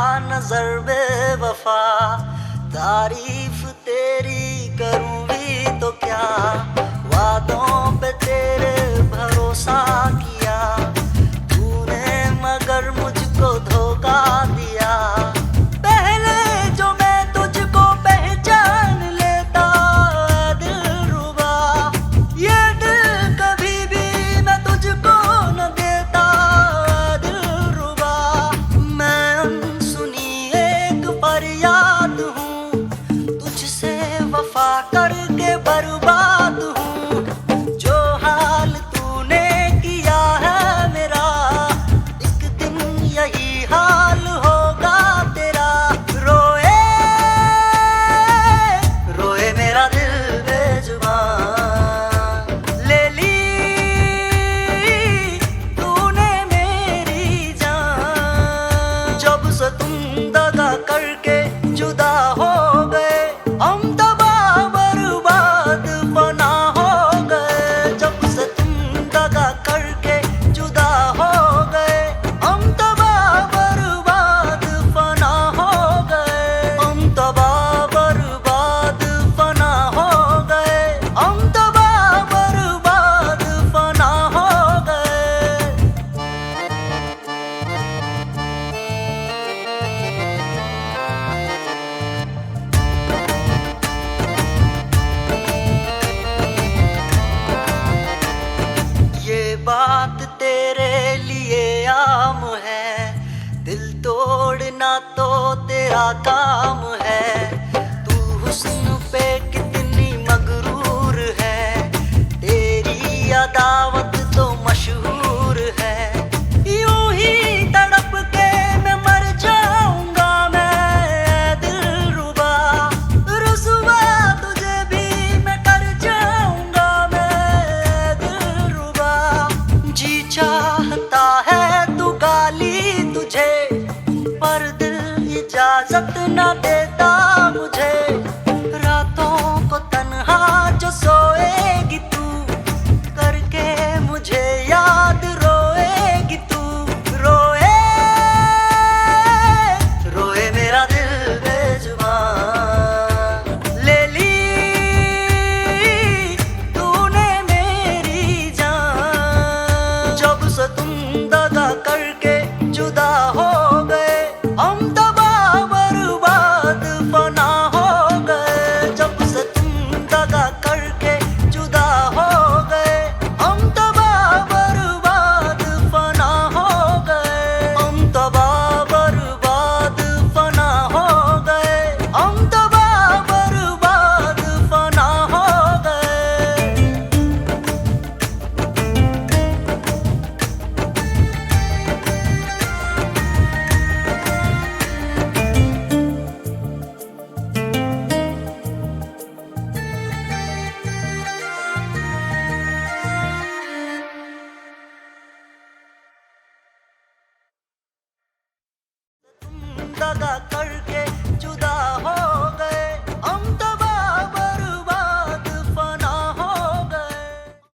नजर बेवफा, तारीफ तेरी करूं भी तो क्या, वादों पे तेरे भरोसा किया तूने मगर मुझको धोखा दिया। पहले जो मैं तुझको पहचान लेता दिलरुबा, ये दिल कभी भी मैं तुझको न देता दिलरुबा। मैं अनसुनी एक फरियाद हूँ, तुझसे वफा करके बर्बाद हूँ। जो हाल तूने किया है मेरा, एक दिन यही हाल होगा तेरा। रोए रोए मेरा दिल बेजुबान, ले ली तूने मेरी जान। जब से तुम दगा करके जुदा हो गए, हम तबाह बर्बाद फना हो गए। जब से तुम दगा करके जुदा हो गए, हम तबाह बर्बाद फना हो गए। हम तबाह बर्बाद फना हो गए, हम तबाह बर्बाद फना हो गए। ये बात तेरे लिए आम है, दिल तोड़ना तो तेरा काम है। तू हुस्न पे कितनी मगरूर है, तेरी अदावत तो मशहूर है। यूं ही तड़प के मैं मर जाऊंगा मैं दिलरुबा, रुसवा तुझे भी मैं कर जाऊंगा मैं दिलरुबा। जी चाहता है तू गाली तुझे, पर दिल इजाजत न देता मुझे। रातों को तन्हा जो सोएगी तू, करके मुझे याद रोएगी तू। रोए रोए मेरा दिल बेजुबान, ले ली तूने मेरी जान। जब से तुम दगा करके जुदा हो गए, हम तबाह बर्बाद फना हो गए। जब से तुम दगा करके जुदा हो गए, हम तबाह बर्बाद फना हो गए। हम तबाह बर्बाद फना हो गए, हम तबाह बर्बाद फना हो गए। दगा